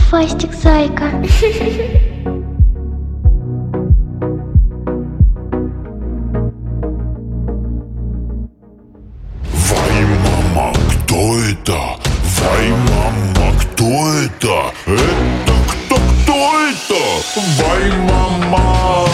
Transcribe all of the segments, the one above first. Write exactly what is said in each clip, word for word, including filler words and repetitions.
Фастик, зайка. Вай, мама, кто это? Вай, мама, кто это? Это кто, кто это? Вай, мама.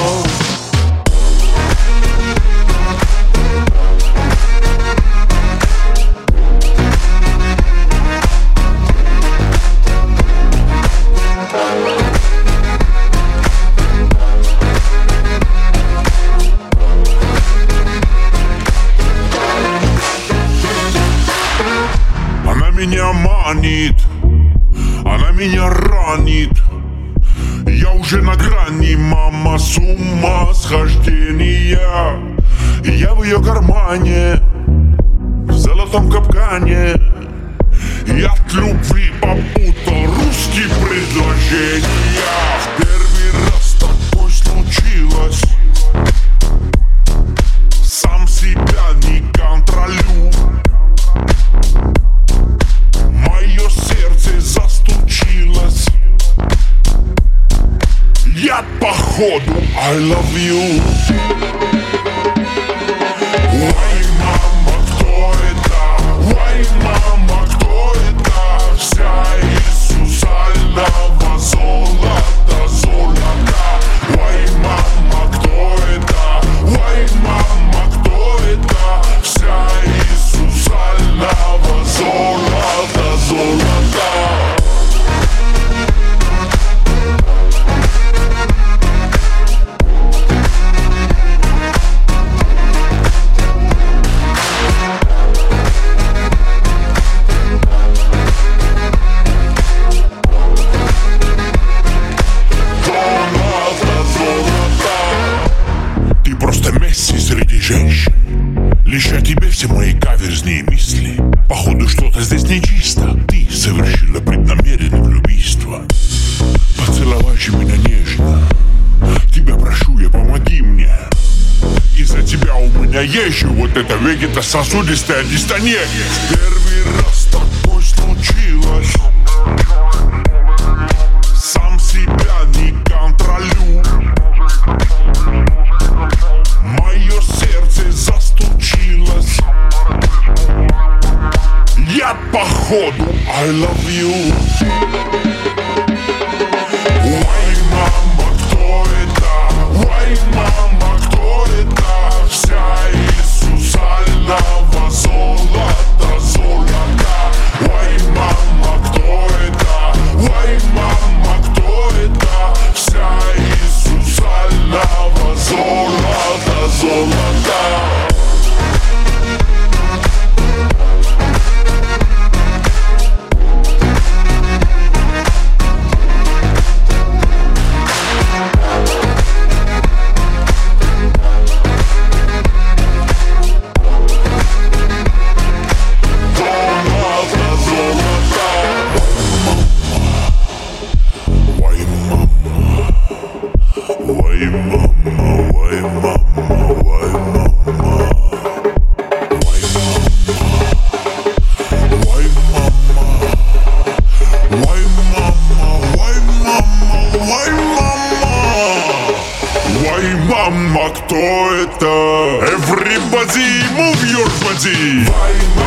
Она меня манит, она меня ранит. Я уже на грани, мама, с ума схождения. Я в ее кармане, в золотом капкане. Я от любви попутал русские предложения. В первый раз такое случилось. Сам себя не контролю. Мое сердце застучилось. Я походу I love you. Ой, мама, кто это? Ой, мама, кто это? Вся из сусального золота, золота. Ой, мама, кто это? Ой, мама, кто это? Вся из сусального золота, золота. Ты просто Месси среди женщин. Лишь о тебе все мои каверзные мысли. Походу что-то здесь нечисто. Ты совершила преднамеренное убийство. Поцеловай же меня нежно. Тебя прошу я, помоги мне. Из-за тебя у меня есть же вот это вегетососудистая дистония. Первый раз такое случилось. Сам себя не контролю. Мое сердце застучилось. Я походу I love you. Ой, мама, кто это? Ой, мама, кто это? Вся из сусального золота, золота. Ой, мама, кто это? Ой, мама, кто это? Вся из сусального золота, золота. Why mama, why mama, why mama? Why mama? Why mama? Why mama? Why mama? Why mama? Why mama, кто это? Everybody move your body. Why